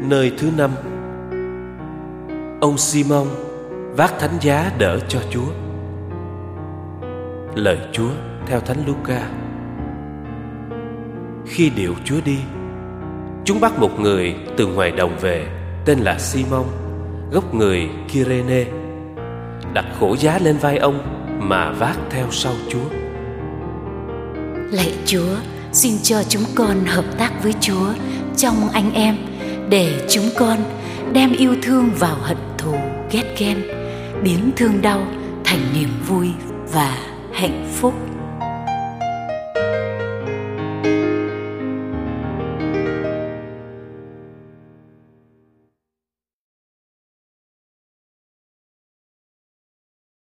Nơi thứ 5, ông Simon vác thánh giá đỡ cho Chúa. Lời Chúa theo Thánh Luca. Khi điệu Chúa đi, chúng bắt một người từ ngoài đồng về, tên là Simon, gốc người Kyrene, đặt khổ giá lên vai ông mà vác theo sau Chúa. Lạy Chúa, xin cho chúng con hợp tác với Chúa trong anh em, để chúng con đem yêu thương vào hận thù ghét ghen, biến thương đau thành niềm vui và hạnh phúc.